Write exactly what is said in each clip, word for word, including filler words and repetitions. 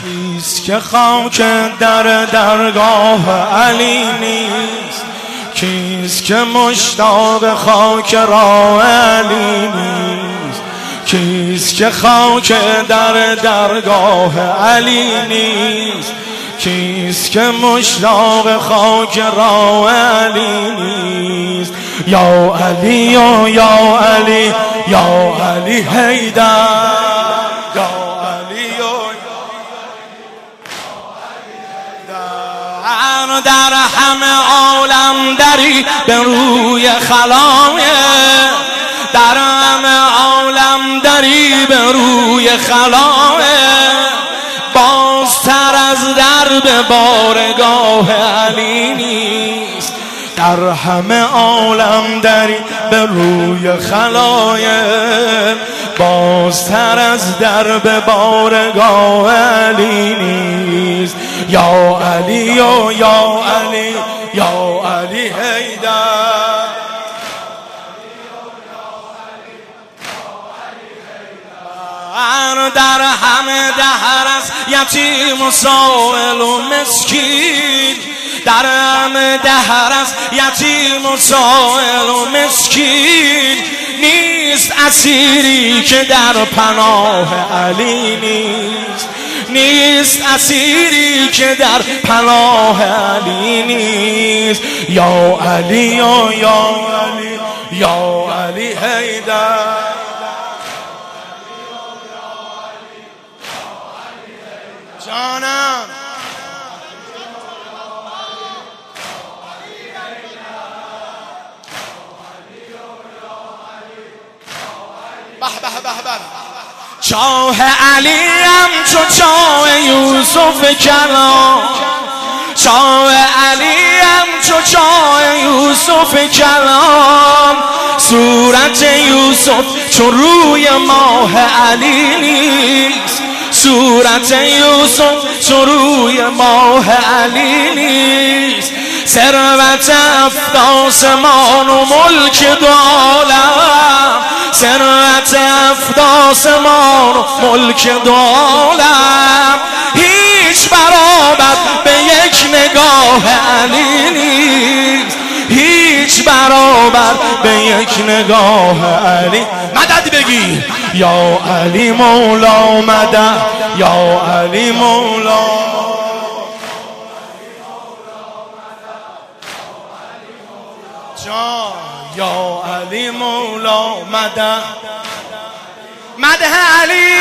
کیست که خاک در درگاه علی نیست؟ کیست که مشتاق خاک راه علی نیست؟ کیست که خاک در درگاه علی نیست؟ کیست که مشتاق خاک راه علی نیست؟ یا علی و یا علی یا علی حیدر، یا علی و در در همه عالم دری به روی خلایق، در همه عالم دری به روی خلایق، بازتر از درب بارگاه علی نیست. در همه عالم دری به روی خلایق، بازتر از درب بارگاه علی نیست. یا علی و یا علی یا علی حیدر، در همه دهر از یتیم و سائل و مسکین، در همه دهر از یتیم و سائل و مسکین، نیست اسیری که در پناه علی نیست. نیست اسیری که در پناه علی نیست. یا علی و یا علی یا علی حیدر، جانم به به به به. چاه علیم چو چاه یوسف کلام، چاه علیم چو چاه یوسف کلام، صورت یوسف چو روی ماه علی نیست. صورت یوسف چو روی ماه علی نیست. ثروت هفت آسمان و ملک دو عالم، ثروت هفت آسمان و ملک دو عالم، هیچ برابر به یک نگاه علی نیست. هیچ برابر به یک نگاه علی. مدد بگی یا علی مولا مدد، یا علی مولا، جان یا علی مولا مدد، مدد علی.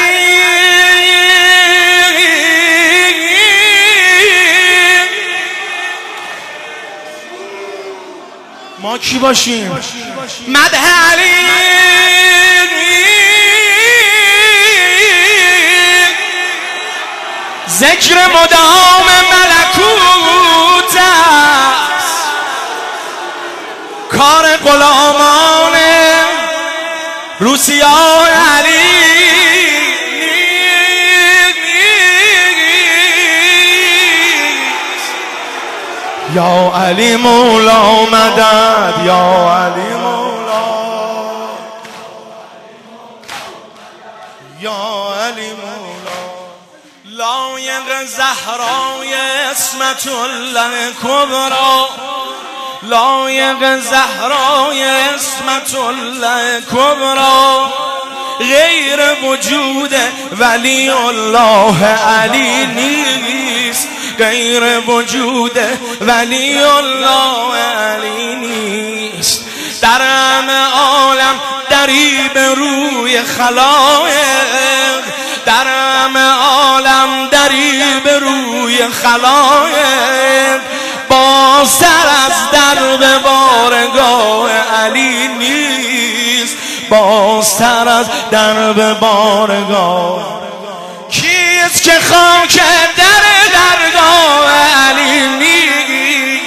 ما کی باشیم؟ مدد علی. ذکر مدام ملکوت است، کار غلامان روسیای علی. یا علی مولا مدد، یا علی مولا، یا علی مولا. لایق زهرای اسمت الله کبرا، لایق زهرای اسمت الله کبرا، غیر وجود ولی الله علی نیست. غیر وجود ولی الله علی نیست. در همه عالم دری به روی خلایق، در همه عالم دری به روی خلایق، بازتر از درب بارگاه علی نیست. بازتر از درب بارگاه. کیست که خاک در درگاه علی نیست؟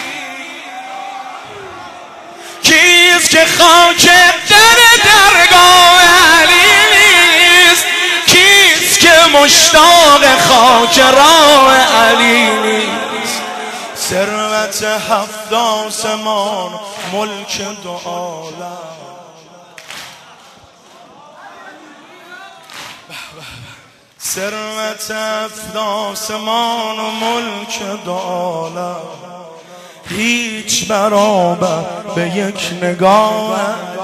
کیست که خاک در درگاه علی نیست؟ کیست که مشتاق خاک راه علی نیست؟ ثروت هفت آسمان ملک دو عالم، ثروت افداسمان و ملک دالم هیچ برابر به یک نگاه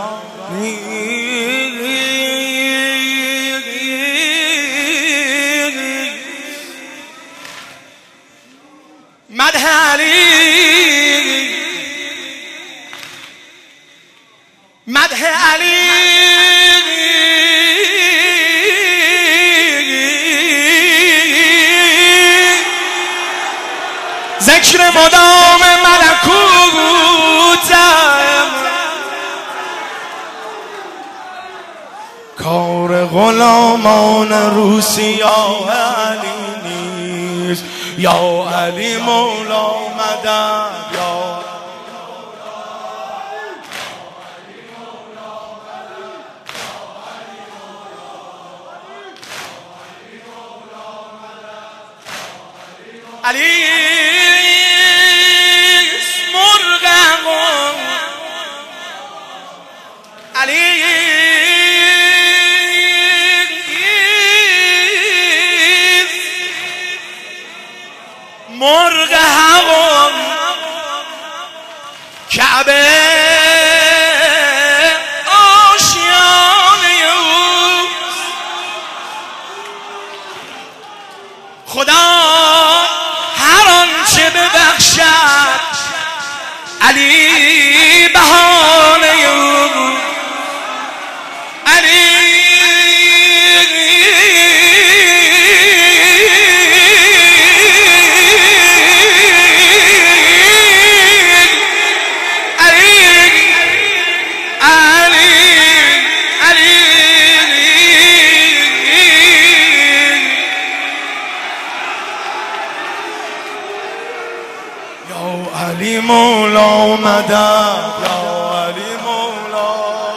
مدح علی مدح علی ذکر مدام ملکوتم کار غلامان روسیا علی نیست یا علی مولا مدد یا علی مرغم علی مرغ هوام کعبه آشیانه اوست خدا هر آنچه ببخشد علی بهانه او علی علی مولا مدد یا علی مولا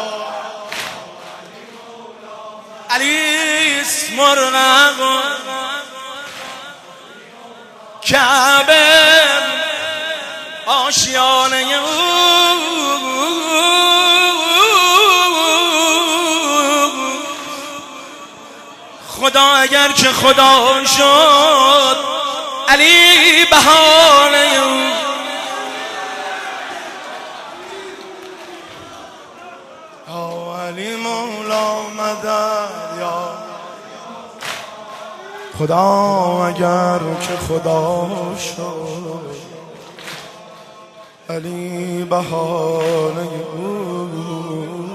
علی اسم مرغم کعبه آشیانه او خدا اگر که خدا شد علی بهانه او علی مولا مدد یا خدا اگر که خدا شد علی بهانه او